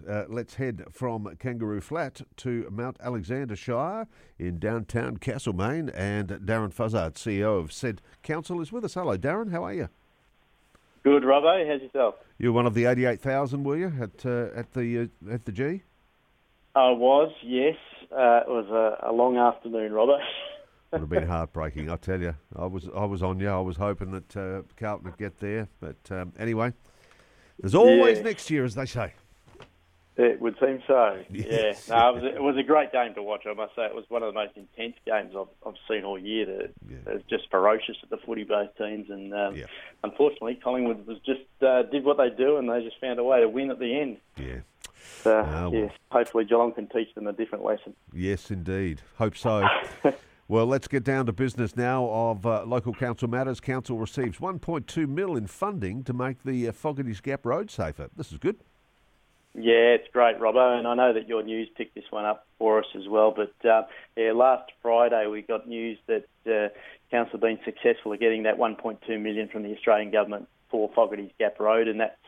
let's head from Kangaroo Flat to Mount Alexander Shire in downtown Castlemaine, and Darren Fuzzard, CEO of said council, is with us. Hello, Darren. How are you? Good, Robbo. How's yourself? You're one of the 88,000, were you, at the G? I was, yes. It was a long afternoon, Robbo. Would have been heartbreaking, I tell you. I was on you. I was hoping that Carlton would get there, but anyway, there's always next year, as they say. It would seem so. Yes. Yeah. No, it was a great game to watch. I must say, it was one of the most intense games I've seen all year. It was just ferocious at the footy, both teams, and unfortunately, Collingwood was just did what they do, and they just found a way to win at the end. Yeah. Yes. Hopefully, Geelong can teach them a different lesson. Yes, indeed. Hope so. Well, let's get down to business now of local council matters. Council receives $1.2 million in funding to make the Fogarty's Gap Road safer. This is good. Yeah, it's great, Robbo, and I know that your news picked this one up for us as well. But last Friday we got news that council have been successful at getting that $1.2 million from the Australian government for Fogarty's Gap Road, and that's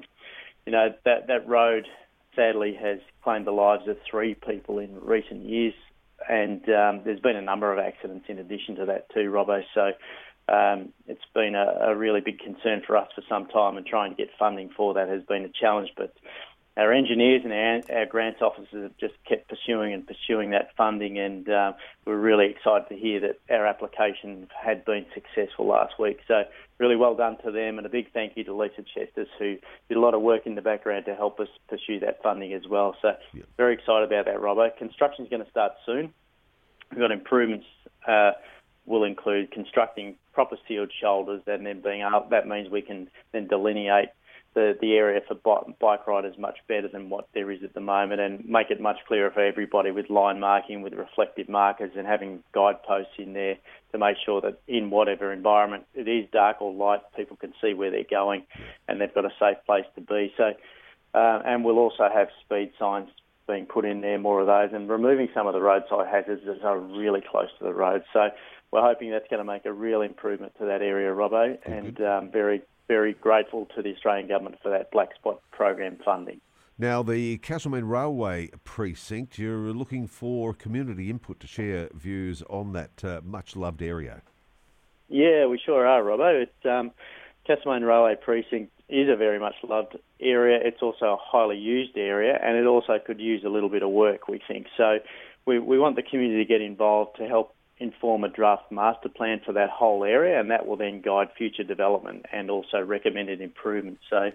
that road sadly has claimed the lives of 3 people in recent years, and there's been a number of accidents in addition to that too, Robbo. So it's been a really big concern for us for some time, and trying to get funding for that has been a challenge. But our engineers and our grants officers have just kept pursuing that funding, and we're really excited to hear that our application had been successful last week. So really well done to them, and a big thank you to Lisa Chesters, who did a lot of work in the background to help us pursue that funding as well. So very excited about that, Robbo. Construction's going to start soon. We've got improvements will include constructing proper sealed shoulders, and then that means we can then delineate the area for bike riders much better than what there is at the moment, and make it much clearer for everybody with line marking, with reflective markers, and having guideposts in there to make sure that in whatever environment it is, dark or light, people can see where they're going and they've got a safe place to be. So, and we'll also have speed signs being put in there, more of those, and removing some of the roadside hazards that are really close to the road. So we're hoping that's going to make a real improvement to that area, Robbo, and very, very grateful to the Australian government for that Black Spot program funding. Now, the Castlemaine Railway Precinct, you're looking for community input to share views on that much-loved area. Yeah, we sure are, Robbo. Castlemaine Railway Precinct is a very much loved area. It's also a highly used area, and it also could use a little bit of work, we think. So we want the community to get involved to help inform a draft master plan for that whole area, and that will then guide future development and also recommended improvements. So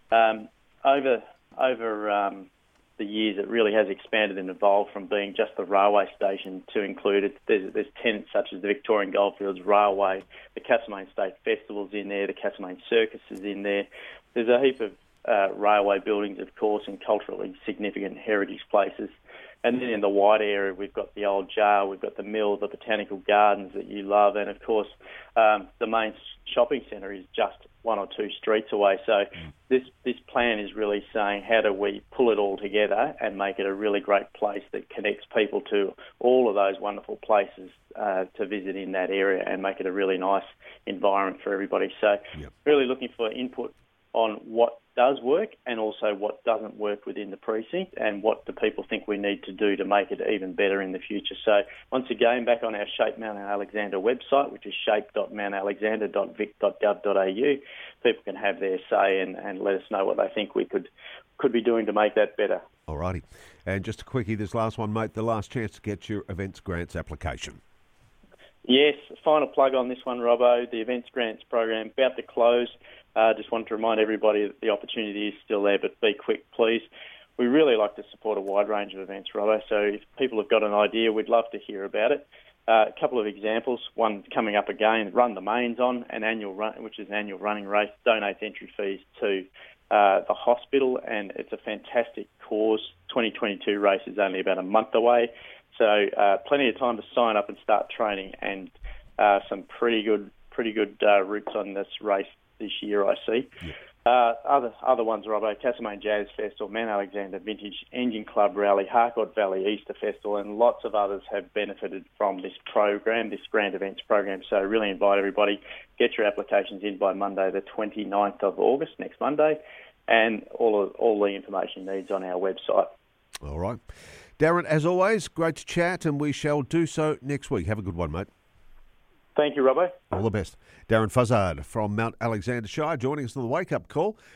over the years, it really has expanded and evolved from being just the railway station to include it. There's tenants such as the Victorian Goldfields Railway, the Castlemaine State Festival's in there, the Castlemaine Circus is in there. There's a heap of railway buildings, of course, and culturally significant heritage places. And then in the wider area, we've got the old jail, we've got the mill, the botanical gardens that you love, and of course, the main shopping centre is just 1 or 2 streets away. So this plan is really saying, how do we pull it all together and make it a really great place that connects people to all of those wonderful places to visit in that area, and make it a really nice environment for everybody. So really looking for input on what does work and also what doesn't work within the precinct, and what do people think we need to do to make it even better in the future. So once again, back on our Shape Mount Alexander website, which is shape.mountalexander.vic.gov.au, people can have their say and let us know what they think we could be doing to make that better. Alrighty. And just a quickie, this last one, mate, the last chance to get your events grants application. Yes, final plug on this one, Robbo. The events grants program about to close. Just wanted to remind everybody that the opportunity is still there, but be quick, please. We really like to support a wide range of events, Robbo, so if people have got an idea, we'd love to hear about it. A couple of examples, one coming up again, Run the Mains on, which is an annual running race, donates entry fees to the hospital, and it's a fantastic cause. 2022 race is only about a month away, so plenty of time to sign up and start training, and some pretty good routes on this race this year, I see. Other ones, Robbo, Castlemaine Jazz Festival, Mount Alexander Vintage Engine Club Rally, Harcourt Valley Easter Festival, and lots of others have benefited from this program, this grant events program. So really invite everybody, get your applications in by Monday the 29th of August, next Monday, and all the information he needs on our website. All right. Darren, as always, great to chat, and we shall do so next week. Have a good one, mate. Thank you, Robbo. All the best. Darren Fuzzard from Mount Alexander Shire joining us on the Wake Up Call.